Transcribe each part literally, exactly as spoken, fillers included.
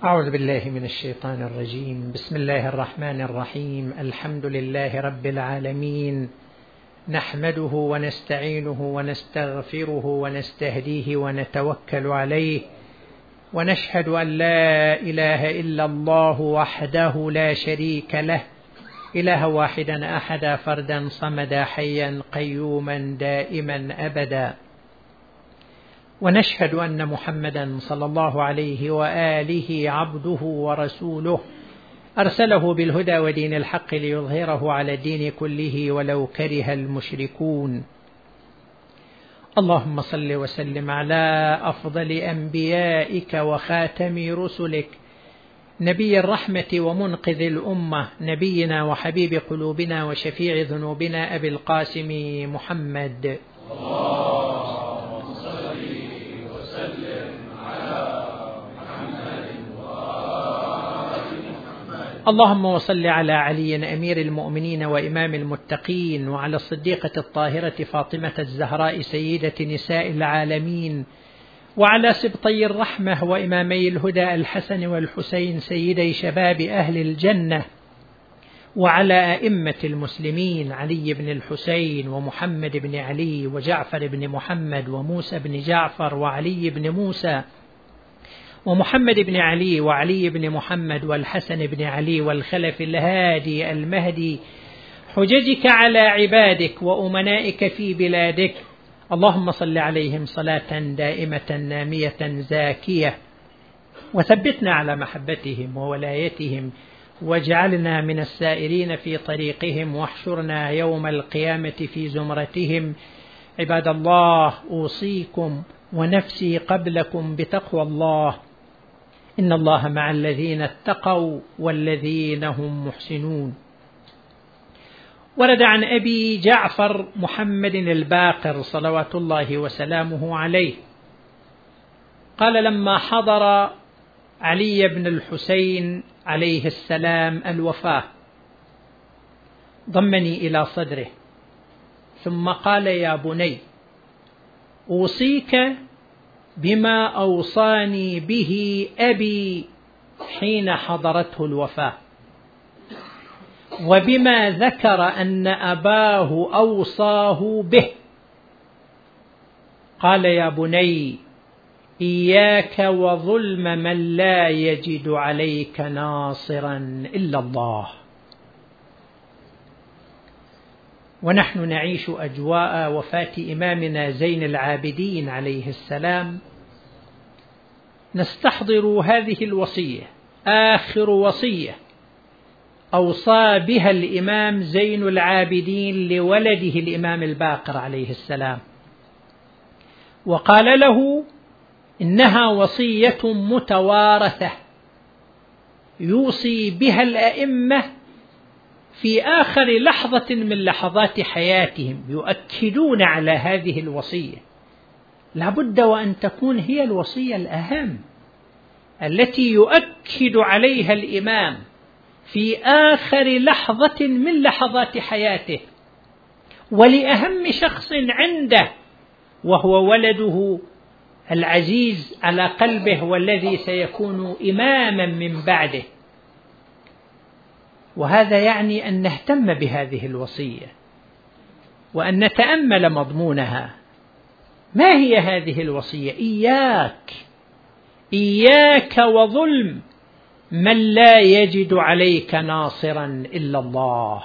أعوذ بالله من الشيطان الرجيم. بسم الله الرحمن الرحيم. الحمد لله رب العالمين، نحمده ونستعينه ونستغفره ونستهديه ونتوكل عليه، ونشهد أن لا إله إلا الله وحده لا شريك له، إله واحدا أحدا فردا صمدا حيا قيوما دائما أبدا، ونشهد أن محمدا صلى الله عليه وآله عبده ورسوله، أرسله بالهدى ودين الحق ليظهره على الدين كله ولو كره المشركون. اللهم صل وسلم على أفضل أنبيائك وخاتم رسلك، نبي الرحمة ومنقذ الأمة، نبينا وحبيب قلوبنا وشفيع ذنوبنا أبي القاسم محمد. اللهم وصل على علي أمير المؤمنين وإمام المتقين، وعلى الصديقة الطاهرة فاطمة الزهراء سيدة نساء العالمين، وعلى سبطي الرحمة وإمامي الهدى الحسن والحسين سيدي شباب أهل الجنة، وعلى أئمة المسلمين علي بن الحسين ومحمد بن علي وجعفر بن محمد وموسى بن جعفر وعلي بن موسى ومحمد بن علي وعلي بن محمد والحسن بن علي والخلف الهادي المهدي، حججك على عبادك وأمنائك في بلادك. اللهم صل عليهم صلاة دائمة نامية زاكية، وثبتنا على محبتهم وولايتهم، واجعلنا من السائرين في طريقهم، واحشرنا يوم القيامة في زمرتهم. عباد الله، أوصيكم ونفسي قبلكم بتقوى الله، إن الله مع الذين اتقوا والذين هم محسنون. ورد عن أبي جعفر محمد الباقر صلوات الله وسلامه عليه قال: لما حضر علي بن الحسين عليه السلام الوفاة ضمني إلى صدره، ثم قال: يا بني، أوصيك بما أوصاني به أبي حين حضرته الوفاة، وبما ذكر أن أباه أوصاه به. قال: يا بني، إياك وظلم من لا يجد عليك ناصرا إلا الله. ونحن نعيش أجواء وفاة إمامنا زين العابدين عليه السلام، نستحضر هذه الوصية، آخر وصية أوصى بها الإمام زين العابدين لولده الإمام الباقر عليه السلام، وقال له: إنها وصية متوارثة يوصي بها الأئمة في آخر لحظة من لحظات حياتهم، يؤكدون على هذه الوصية. لابد وأن تكون هي الوصية الأهم التي يؤكد عليها الإمام في آخر لحظة من لحظات حياته، ولأهم شخص عنده، وهو ولده العزيز على قلبه والذي سيكون إماما من بعده. وهذا يعني أن نهتم بهذه الوصية وأن نتأمل مضمونها. ما هي هذه الوصية؟ إياك إياك وظلم من لا يجد عليك ناصرا إلا الله.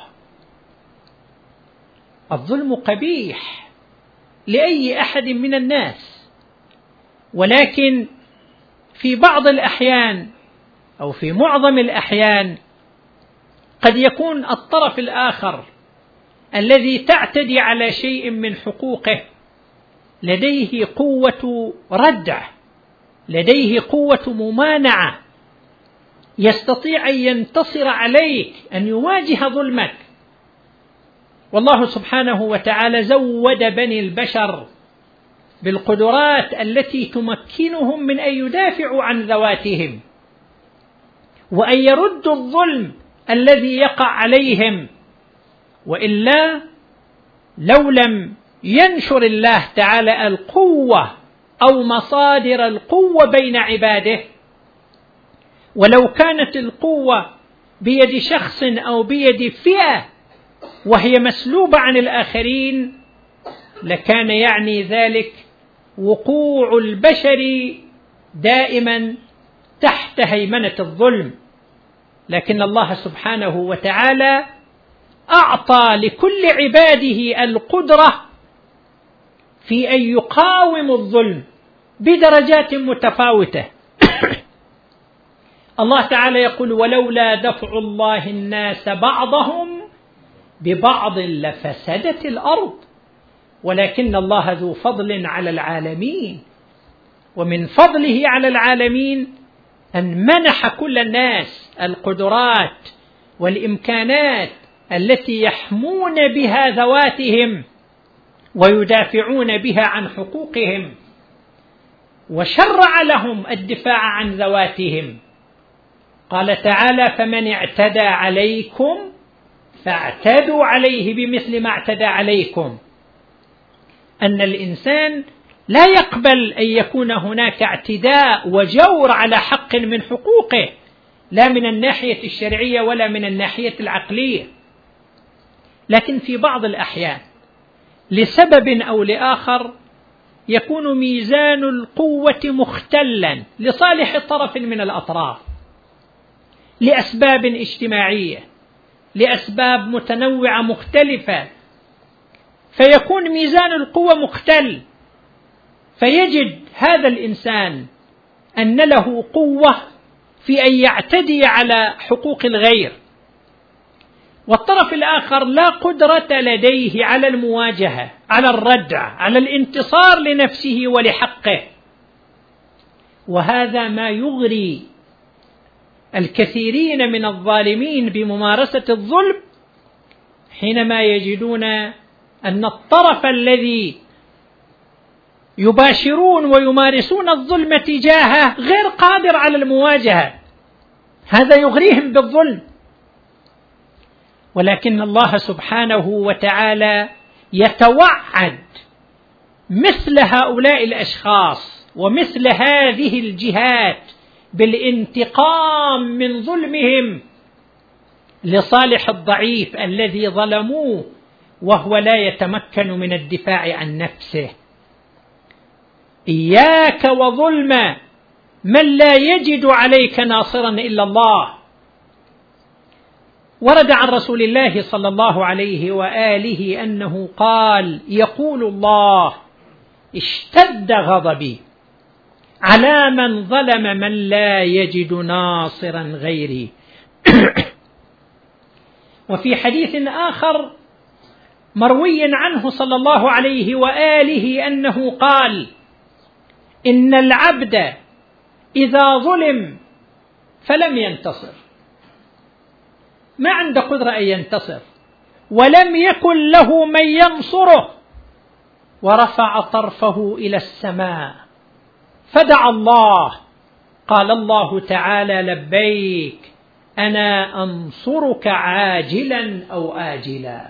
الظلم قبيح لأي أحد من الناس، ولكن في بعض الأحيان أو في معظم الأحيان قد يكون الطرف الآخر الذي تعتدي على شيء من حقوقه لديه قوة ردع، لديه قوة ممانعة، يستطيع أن ينتصر عليك، أن يواجه ظلمك. والله سبحانه وتعالى زود بني البشر بالقدرات التي تمكنهم من أن يدافعوا عن ذواتهم وأن يردوا الظلم الذي يقع عليهم، وإلا لو لم ينشر الله تعالى القوة أو مصادر القوة بين عباده ولو كانت القوة بيد شخص أو بيد فئة وهي مسلوبة عن الآخرين لكان يعني ذلك وقوع البشر دائما تحت هيمنة الظلم. لكن الله سبحانه وتعالى أعطى لكل عباده القدرة في أن يقاوموا الظلم بدرجات متفاوتة. الله تعالى يقول: ولولا دفع الله الناس بعضهم ببعض لفسدت الأرض ولكن الله ذو فضل على العالمين. ومن فضله على العالمين أن منح كل الناس القدرات والإمكانات التي يحمون بها ذواتهم ويدافعون بها عن حقوقهم، وشرع لهم الدفاع عن ذواتهم. قال تعالى: فمن اعتدى عليكم فاعتدوا عليه بمثل ما اعتدى عليكم. أن الإنسان لا يقبل أن يكون هناك اعتداء وجور على حق من حقوقه، لا من الناحية الشرعية ولا من الناحية العقلية. لكن في بعض الأحيان لسبب أو لآخر يكون ميزان القوة مختلا لصالح طرف من الأطراف لأسباب اجتماعية، لأسباب متنوعة مختلفة، فيكون ميزان القوة مختل، فيجد هذا الإنسان أن له قوة في أن يعتدي على حقوق الغير، والطرف الآخر لا قدرة لديه على المواجهة، على الردع، على الانتصار لنفسه ولحقه. وهذا ما يغري الكثيرين من الظالمين بممارسة الظلم حينما يجدون أن الطرف الذي يباشرون ويمارسون الظلم تجاهه غير قادر على المواجهة، هذا يغريهم بالظلم. ولكن الله سبحانه وتعالى يتوعد مثل هؤلاء الأشخاص ومثل هذه الجهات بالانتقام من ظلمهم لصالح الضعيف الذي ظلموه وهو لا يتمكن من الدفاع عن نفسه. إياك وظلم من لا يجد عليك ناصرا إلا الله. ورد عن رسول الله صلى الله عليه وآله أنه قال: يقول الله: اشتد غضبي على من ظلم من لا يجد ناصرا غيري. وفي حديث آخر مروي عنه صلى الله عليه وآله أنه قال: إن العبد إذا ظلم فلم ينتصر، ما عنده قدرة أن ينتصر، ولم يكن له من ينصره، ورفع طرفه إلى السماء فدعا الله، قال الله تعالى: لبيك أنا أنصرك عاجلا أو آجلا.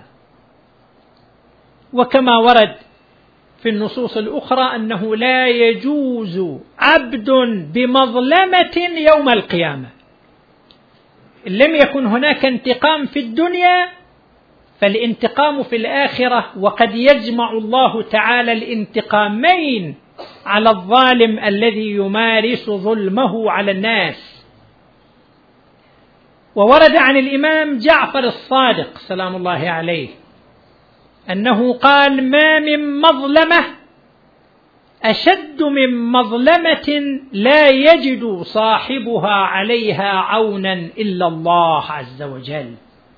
وكما ورد في النصوص الأخرى أنه لا يجوز عبد بمظلمة يوم القيامة. إن لم يكن هناك انتقام في الدنيا فالانتقام في الآخرة، وقد يجمع الله تعالى الانتقامين على الظالم الذي يمارس ظلمه على الناس. وورد عن الإمام جعفر الصادق سلام الله عليه أنه قال: ما من مظلمة أشد من مظلمة لا يجد صاحبها عليها عونا إلا الله عز وجل.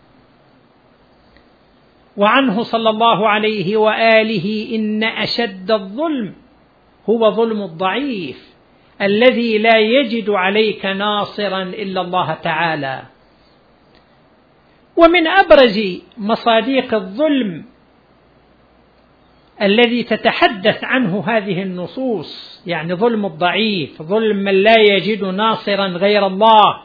وعنه صلى الله عليه وآله: إن أشد الظلم هو ظلم الضعيف الذي لا يجد عليك ناصرا إلا الله تعالى. ومن أبرز مصادق الظلم الذي تتحدث عنه هذه النصوص، يعني ظلم الضعيف، ظلم من لا يجد ناصرا غير الله.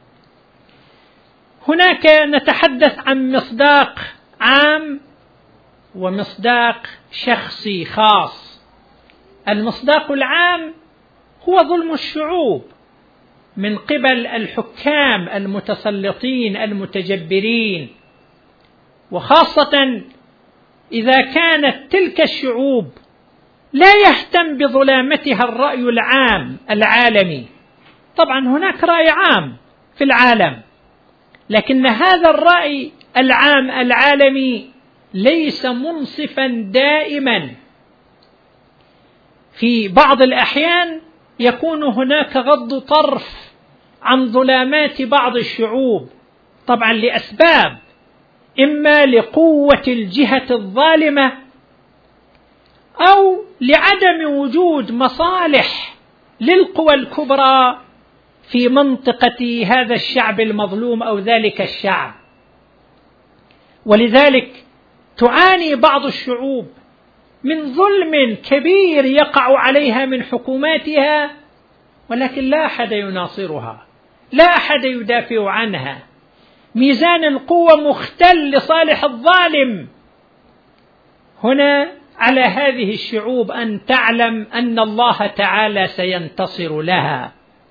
هناك نتحدث عن مصداق عام ومصداق شخصي خاص. المصداق العام هو ظلم الشعوب، من قبل الحكام المتسلطين المتجبرين، وخاصة إذا كانت تلك الشعوب لا يهتم بظلامتها الرأي العام العالمي. طبعا هناك رأي عام في العالم، لكن هذا الرأي العام العالمي ليس منصفا دائما. في بعض الأحيان يكون هناك غض طرف عن ظلامات بعض الشعوب، طبعا لأسباب، إما لقوة الجهة الظالمة أو لعدم وجود مصالح للقوى الكبرى في منطقة هذا الشعب المظلوم أو ذلك الشعب. ولذلك تعاني بعض الشعوب من ظلم كبير يقع عليها من حكوماتها، ولكن لا أحد يناصرها، لا أحد يدافع عنها، ميزان القوة مختل لصالح الظالم. هنا على هذه الشعوب أن تعلم أن الله تعالى سينتصر لها،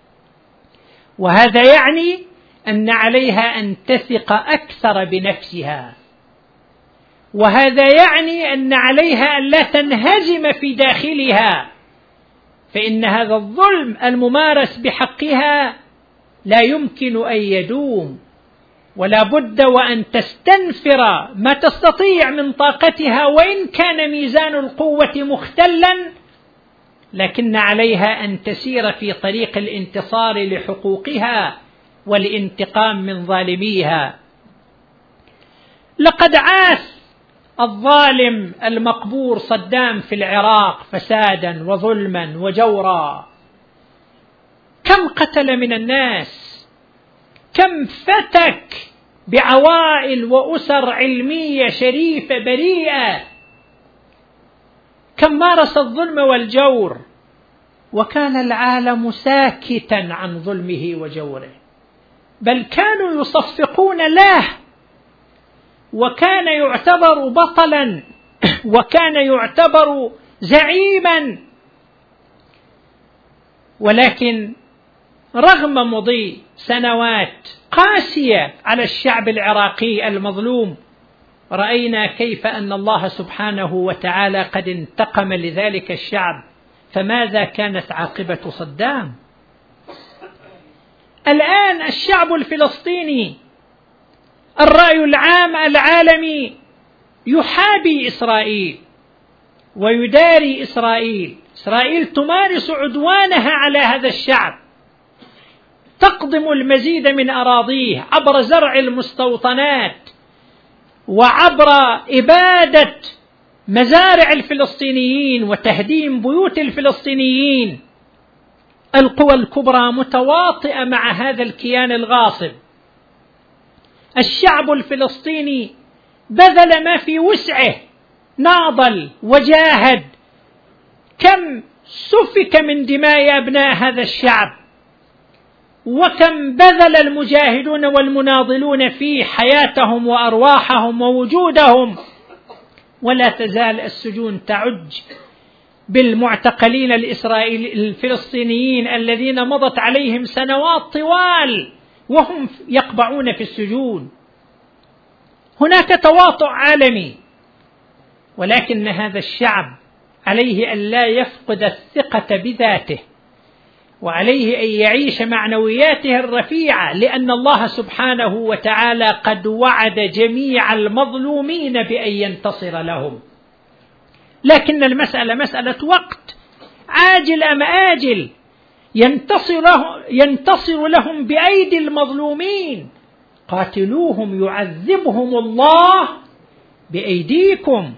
وهذا يعني أن عليها أن تثق أكثر بنفسها، وهذا يعني أن عليها أن لا تنهزم في داخلها، فإن هذا الظلم الممارس بحقها لا يمكن أن يدوم، ولا بد وأن تستنفر ما تستطيع من طاقتها، وإن كان ميزان القوة مختلا، لكن عليها أن تسير في طريق الانتصار لحقوقها والانتقام من ظالميها. لقد عاث الظالم المقبور صدام في العراق فسادا وظلما وجورا، كم قتل من الناس، كم فتك بعوائل وأسر علمية شريفة بريئة، كم مارس الظلم والجور، وكان العالم ساكتا عن ظلمه وجوره، بل كانوا يصفقون له، وكان يعتبر بطلا، وكان يعتبر زعيما. ولكن رغم مضي سنوات قاسية على الشعب العراقي المظلوم، رأينا كيف أن الله سبحانه وتعالى قد انتقم لذلك الشعب. فماذا كانت عاقبة صدام؟ الآن الشعب الفلسطيني الرأي العام العالمي يحابي إسرائيل ويداري إسرائيل. إسرائيل تمارس عدوانها على هذا الشعب، تقضم المزيد من أراضيه عبر زرع المستوطنات وعبر إبادة مزارع الفلسطينيين وتهديم بيوت الفلسطينيين. القوى الكبرى متواطئة مع هذا الكيان الغاصب. الشعب الفلسطيني بذل ما في وسعه، ناضل وجاهد، كم سفك من دماء أبناء هذا الشعب، وكم بذل المجاهدون والمناضلون في حياتهم وأرواحهم ووجودهم. ولا تزال السجون تعج بالمعتقلين الإسرائيلي الفلسطينيين الذين مضت عليهم سنوات طوال وهم يقبعون في السجون. هناك تواطؤ عالمي، ولكن هذا الشعب عليه أن لا يفقد الثقة بذاته، وعليه أن يعيش معنوياته الرفيعة، لأن الله سبحانه وتعالى قد وعد جميع المظلومين بأن ينتصر لهم. لكن المسألة مسألة وقت، عاجل أم آجل ينتصر, ينتصر لهم بأيدي المظلومين. قاتلوهم يعذبهم الله بأيديكم.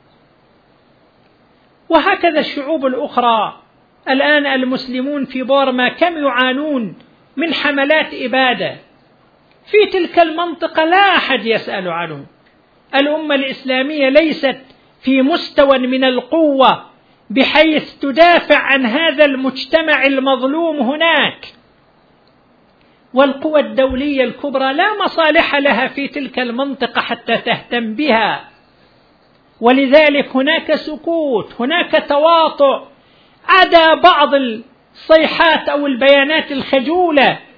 وهكذا الشعوب الأخرى. الآن المسلمون في بورما كم يعانون من حملات إبادة في تلك المنطقة، لا أحد يسأل عنه. الأمة الإسلامية ليست في مستوى من القوة بحيث تدافع عن هذا المجتمع المظلوم هناك، والقوى الدولية الكبرى لا مصالح لها في تلك المنطقة حتى تهتم بها. ولذلك هناك سكوت، هناك تواطؤ، عدا بعض الصيحات أو البيانات الخجولة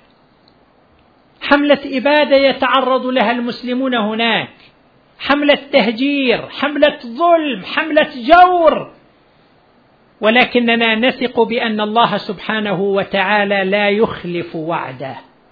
حملة إبادة يتعرض لها المسلمون هناك، حملة تهجير، حملة ظلم، حملة جور، ولكننا نثق بأن الله سبحانه وتعالى لا يخلف وعده،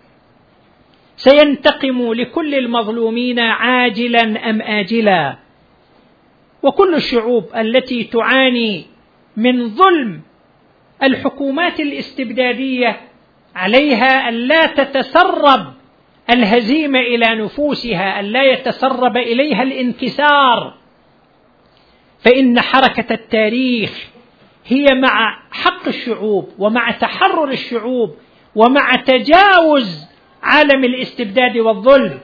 سينتقم لكل المظلومين عاجلا أم آجلا. وكل الشعوب التي تعاني من ظلم الحكومات الاستبدادية عليها ألا تتسرب الهزيمة إلى نفوسها، ألا يتسرب إليها الانكسار، فإن حركة التاريخ هي مع حق الشعوب ومع تحرر الشعوب ومع تجاوز عالم الاستبداد والظلم.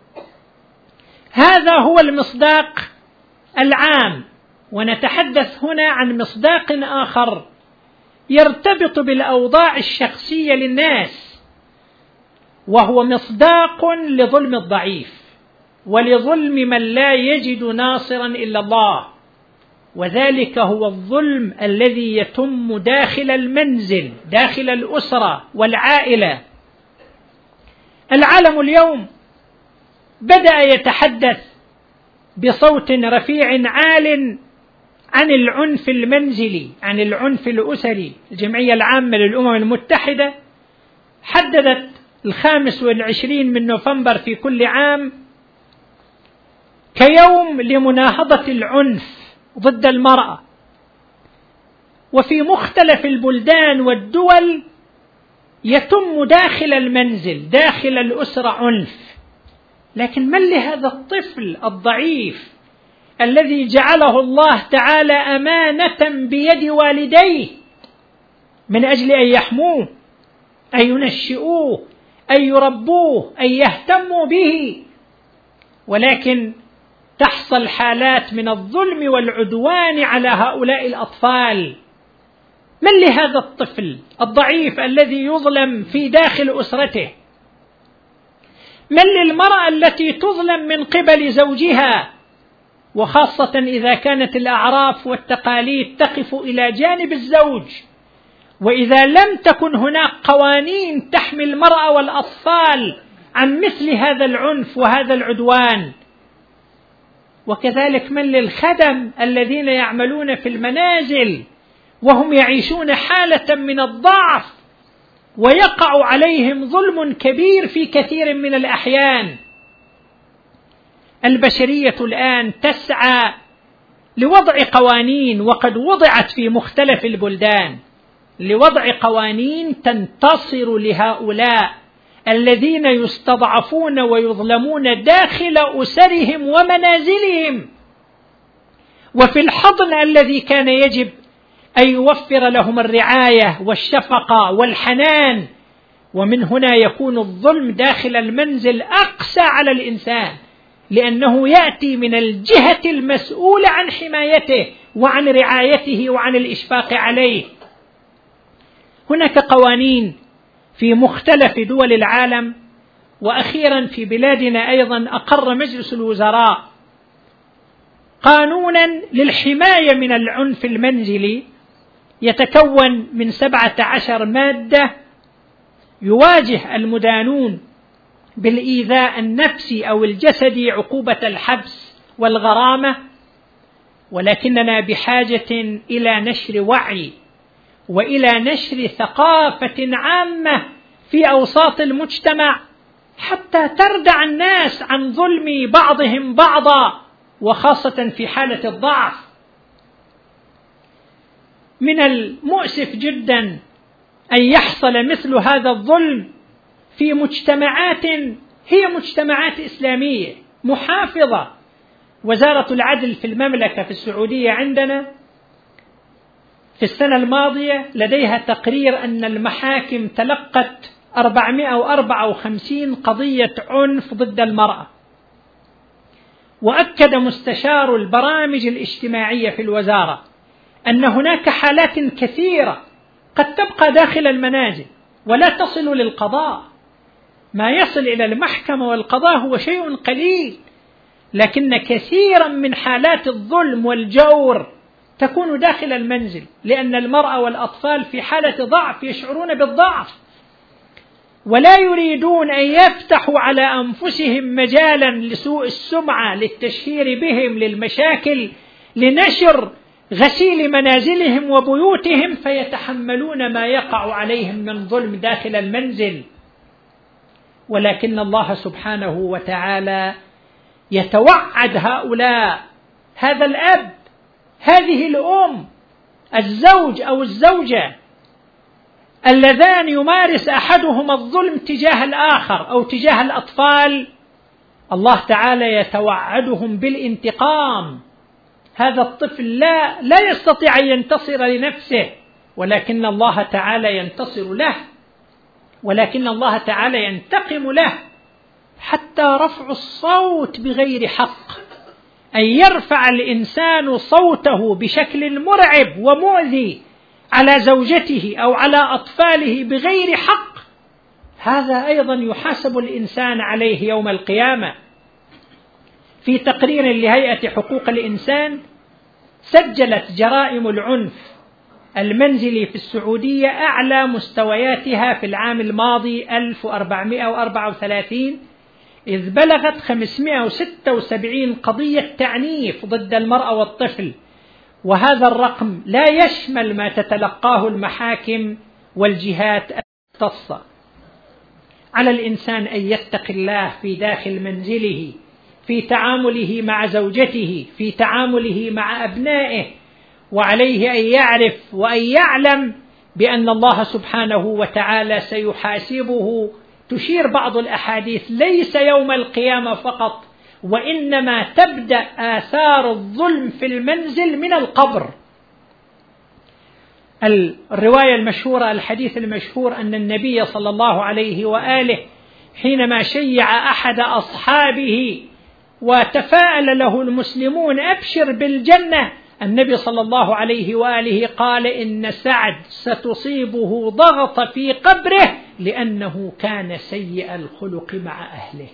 هذا هو المصداق العام، ونتحدث هنا عن مصداق آخر يرتبط بالأوضاع الشخصية للناس، وهو مصداق لظلم الضعيف ولظلم من لا يجد ناصرا إلا الله، وذلك هو الظلم الذي يتم داخل المنزل، داخل الأسرة والعائلة. العالم اليوم بدأ يتحدث بصوت رفيع عال عن العنف المنزلي، عن العنف الأسري. الجمعية العامة للأمم المتحدة حددت الخامس والعشرين من نوفمبر في كل عام كيوم لمناهضة العنف ضد المرأة، وفي مختلف البلدان والدول يتم داخل المنزل، داخل الأسرة عنف. لكن من لهذا الطفل الضعيف الذي جعله الله تعالى أمانة بيد والديه من أجل أن يحموه، أن ينشئوه، أن يربوه، أن يهتموا به، ولكن تحصل حالات من الظلم والعدوان على هؤلاء الأطفال. من لهذا الطفل الضعيف الذي يظلم في داخل أسرته؟ من للمرأة التي تظلم من قبل زوجها، وخاصة إذا كانت الأعراف والتقاليد تقف إلى جانب الزوج، وإذا لم تكن هناك قوانين تحمي المرأة والأطفال عن مثل هذا العنف وهذا العدوان. وكذلك من للخدم الذين يعملون في المنازل وهم يعيشون حالة من الضعف ويقع عليهم ظلم كبير في كثير من الأحيان. البشرية الآن تسعى لوضع قوانين، وقد وضعت في مختلف البلدان، لوضع قوانين تنتصر لهؤلاء الذين يستضعفون ويظلمون داخل أسرهم ومنازلهم، وفي الحضن الذي كان يجب أن يوفر لهم الرعاية والشفقة والحنان. ومن هنا يكون الظلم داخل المنزل أقسى على الإنسان، لأنه يأتي من الجهة المسؤولة عن حمايته وعن رعايته وعن الإشفاق عليه. هناك قوانين في مختلف دول العالم، وأخيرا في بلادنا أيضا أقر مجلس الوزراء قانونا للحماية من العنف المنزلي، يتكون من سبعة عشر مادة يواجه المدانون بالإيذاء النفسي أو الجسدي عقوبة الحبس والغرامة. ولكننا بحاجة إلى نشر وعي وإلى نشر ثقافة عامة في أوساط المجتمع حتى تردع الناس عن ظلم بعضهم بعضا، وخاصة في حالة الضعف. من المؤسف جدا أن يحصل مثل هذا الظلم في مجتمعات هي مجتمعات إسلامية محافظة. وزارة العدل في المملكة في السعودية عندنا في السنة الماضية لديها تقرير أن المحاكم تلقت أربعمائة وأربعة وخمسين قضية عنف ضد المرأة. وأكد مستشار البرامج الاجتماعية في الوزارة أن هناك حالات كثيرة قد تبقى داخل المنازل ولا تصل للقضاء. ما يصل إلى المحكمة والقضاء هو شيء قليل، لكن كثيرا من حالات الظلم والجور تكون داخل المنزل، لأن المرأة والأطفال في حالة ضعف يشعرون بالضعف. ولا يريدون أن يفتحوا على أنفسهم مجالا لسوء السمعة، للتشهير بهم، للمشاكل، لنشر غسيل منازلهم وبيوتهم، فيتحملون ما يقع عليهم من ظلم داخل المنزل. ولكن الله سبحانه وتعالى يتوعد هؤلاء، هذا الأب، هذه الأم، الزوج أو الزوجة، اللذان يمارس أحدهما الظلم تجاه الآخر أو تجاه الأطفال، الله تعالى يتوعدهم بالانتقام. هذا الطفل لا لا يستطيع أن ينتصر لنفسه، ولكن الله تعالى ينتصر له، ولكن الله تعالى ينتقم له، حتى رفع الصوت بغير حق، أن يرفع الإنسان صوته بشكل مرعب ومؤذي على زوجته أو على أطفاله بغير حق، هذا أيضا يحاسب الإنسان عليه يوم القيامة. في تقرير لهيئة حقوق الإنسان سجلت جرائم العنف المنزلي في السعودية أعلى مستوياتها في العام الماضي ألف وأربعمائة وأربعة وثلاثين، إذ بلغت خمسمائة وستة وسبعين قضية تعنيف ضد المرأة والطفل، وهذا الرقم لا يشمل ما تتلقاه المحاكم والجهات المختصة. على الإنسان أن يتقي الله في داخل منزله، في تعامله مع زوجته، في تعامله مع أبنائه، وعليه أن يعرف وأن يعلم بأن الله سبحانه وتعالى سيحاسبه. تشير بعض الأحاديث ليس يوم القيامة فقط، وإنما تبدأ آثار الظلم في المنزل من القبر. الرواية المشهورة، الحديث المشهور، أن النبي صلى الله عليه وآله حينما شيع أحد أصحابه وتفاءل له المسلمون أبشر بالجنة، النبي صلى الله عليه وآله قال إن سعد ستصيبه ضغط في قبره لأنه كان سيء الخلق مع أهله.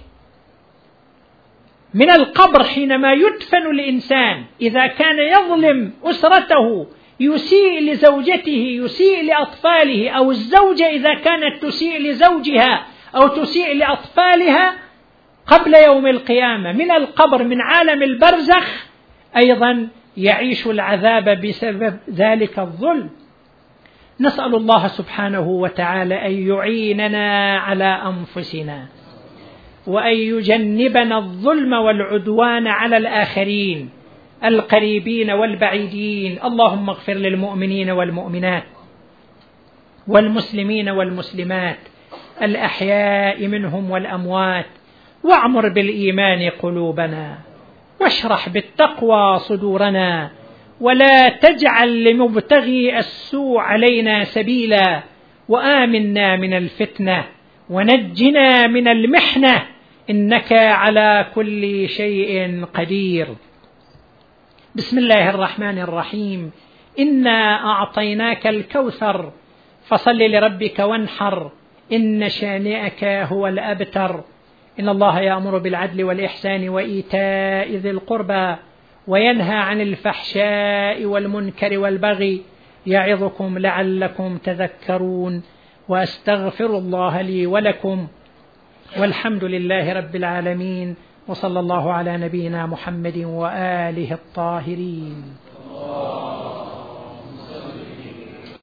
من القبر حينما يدفن الإنسان إذا كان يظلم أسرته، يسيء لزوجته، يسيء لأطفاله، أو الزوجة إذا كانت تسيء لزوجها أو تسيء لأطفالها، قبل يوم القيامة من القبر، من عالم البرزخ، أيضا يعيش العذاب بسبب ذلك الظلم. نسأل الله سبحانه وتعالى أن يعيننا على أنفسنا، وأن يجنبنا الظلم والعدوان على الآخرين القريبين والبعيدين. اللهم اغفر للمؤمنين والمؤمنات والمسلمين والمسلمات الأحياء منهم والأموات، واعمر بالإيمان قلوبنا، واشرح بالتقوى صدورنا، ولا تجعل لمبتغي السوء علينا سبيلا، وآمنا من الفتنة، ونجنا من المحنة، إنك على كل شيء قدير. بسم الله الرحمن الرحيم. إنا أعطيناك الكوثر فصل لربك وانحر، إن شانئك هو الأبتر. إن الله يأمر بالعدل والإحسان وإيتاء ذي القربى، وينهى عن الفحشاء والمنكر والبغي، يعظكم لعلكم تذكرون. وأستغفر الله لي ولكم، والحمد لله رب العالمين، وصلى الله على نبينا محمد وآله الطاهرين.